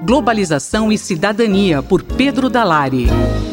Globalização e Cidadania, por Pedro Dalari.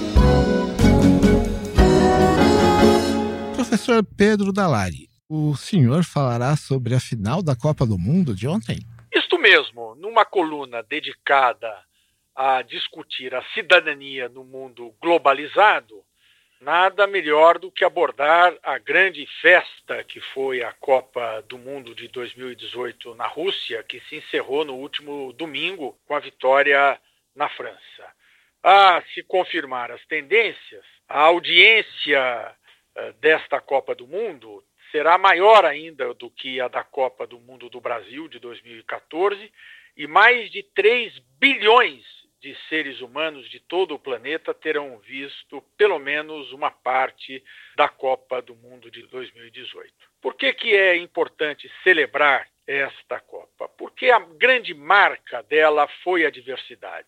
Professor Pedro Dalari, o senhor falará sobre a final da Copa do Mundo de ontem? Isto mesmo, numa coluna dedicada a discutir a cidadania no mundo globalizado, nada melhor do que abordar a grande festa que foi a Copa do Mundo de 2018 na Rússia, que se encerrou no último domingo com a vitória na França. A se confirmar as tendências, a audiência desta Copa do Mundo será maior ainda do que a da Copa do Mundo do Brasil de 2014 e mais de 3 bilhões de seres humanos de todo o planeta terão visto pelo menos uma parte da Copa do Mundo de 2018. Por que é importante celebrar esta Copa? Porque a grande marca dela foi a diversidade.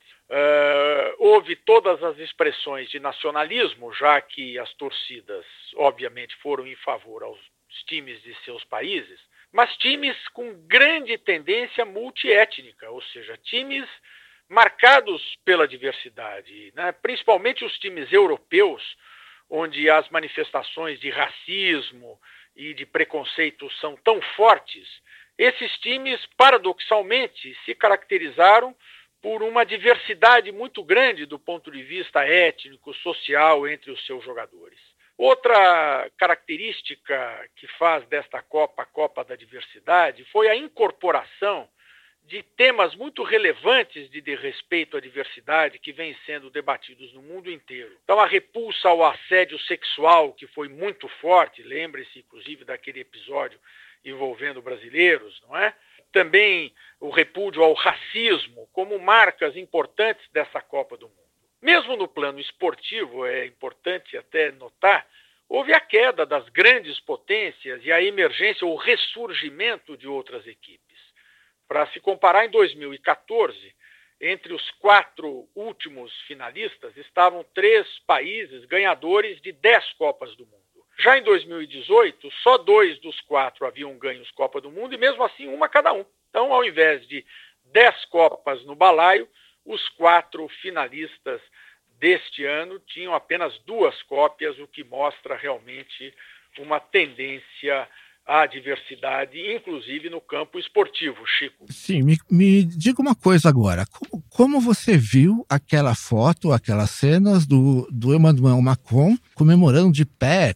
Houve todas as expressões de nacionalismo, já que as torcidas, obviamente, foram em favor aos times de seus países, mas times com grande tendência multiétnica, ou seja, times marcados pela diversidade, né? Principalmente os times europeus, onde as manifestações de racismo e de preconceito são tão fortes. Esses times, paradoxalmente, se caracterizaram por uma diversidade muito grande do ponto de vista étnico, social entre os seus jogadores. Outra característica que faz desta Copa a Copa da Diversidade foi a incorporação de temas muito relevantes de respeito à diversidade que vêm sendo debatidos no mundo inteiro. Então, a repulsa ao assédio sexual, que foi muito forte, lembre-se, inclusive, daquele episódio envolvendo brasileiros, não é? Também o repúdio ao racismo, como marcas importantes dessa Copa do Mundo. Mesmo no plano esportivo, é importante até notar, houve a queda das grandes potências e a emergência ou ressurgimento de outras equipes. Para se comparar, em 2014, entre os 4 últimos finalistas, estavam 3 países ganhadores de 10 Copas do Mundo. Já em 2018, só 2 dos 4 haviam ganho Copa do Mundo, e mesmo assim, uma cada um. Então, ao invés de 10 Copas no balaio, os 4 finalistas deste ano tinham apenas 2 cópias, o que mostra realmente uma tendência à diversidade, inclusive no campo esportivo, Chico. Sim, me diga uma coisa agora. Como você viu aquela foto, aquelas cenas do Emmanuel Macron comemorando de pé,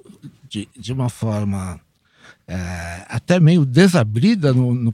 de uma forma até meio desabrida,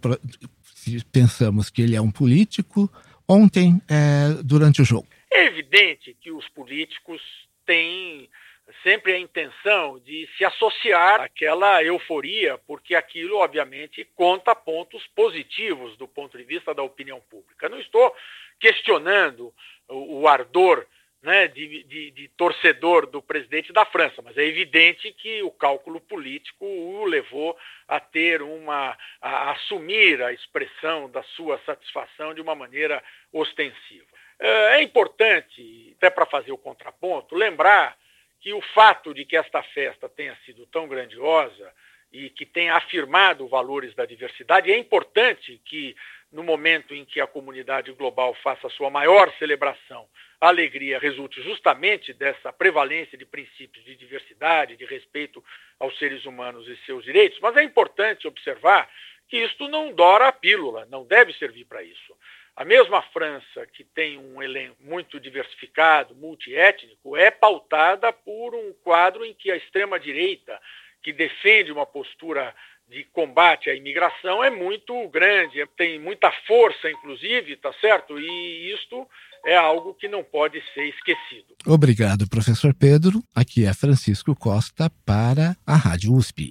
se pensamos que ele é um político, ontem, durante o jogo? É evidente que os políticos têm sempre a intenção de se associar àquela euforia, porque aquilo, obviamente, conta pontos positivos do ponto de vista da opinião pública. Não estou questionando o ardor, né, de torcedor do presidente da França, mas é evidente que o cálculo político o levou a ter a assumir a expressão da sua satisfação de uma maneira ostensiva. É importante, até para fazer o contraponto, lembrar que o fato de que esta festa tenha sido tão grandiosa e que tenha afirmado valores da diversidade, é importante que, no momento em que a comunidade global faça a sua maior celebração, a alegria resulte justamente dessa prevalência de princípios de diversidade, de respeito aos seres humanos e seus direitos, mas é importante observar que isto não dora a pílula, não deve servir para isso. A mesma França, que tem um elenco muito diversificado, multiétnico, é pautada por um quadro em que a extrema-direita, que defende uma postura de combate à imigração, é muito grande, tem muita força, inclusive, tá certo? E isto é algo que não pode ser esquecido. Obrigado, professor Pedro. Aqui é Francisco Costa para a Rádio USP.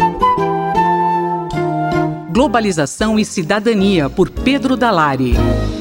Globalização e Cidadania, por Pedro Dalari.